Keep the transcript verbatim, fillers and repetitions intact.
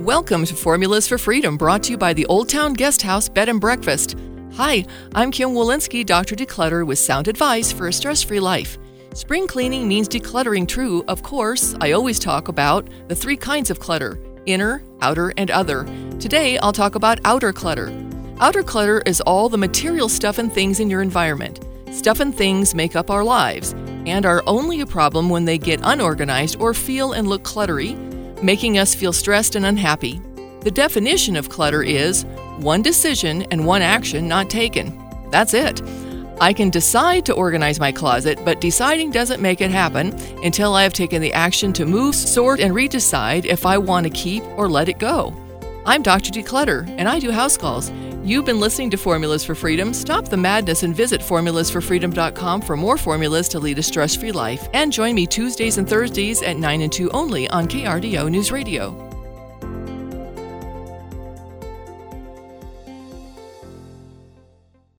Welcome to Formulas for Freedom, brought to you by the Old Town Guest House Bed and Breakfast. Hi, I'm Kim Walensky, Doctor Declutter, with sound advice for a stress-free life. Spring cleaning means decluttering true. Of course, I always talk about the three kinds of clutter: inner, outer, and other. Today, I'll talk about outer clutter. Outer clutter is all the material stuff and things in your environment. Stuff and things make up our lives and are only a problem when they get unorganized or feel and look cluttery, making us feel stressed and unhappy. The definition of clutter is one decision and one action not taken. That's it. I can decide to organize my closet, but deciding doesn't make it happen until I have taken the action to move, sort, and redecide if I want to keep or let it go. I'm Doctor Declutter, and I do house calls. You've been listening to Formulas for Freedom. Stop the madness and visit formulas for freedom dot com for more formulas to lead a stress-free life. And join me Tuesdays and Thursdays at nine and two only on K R D O News Radio.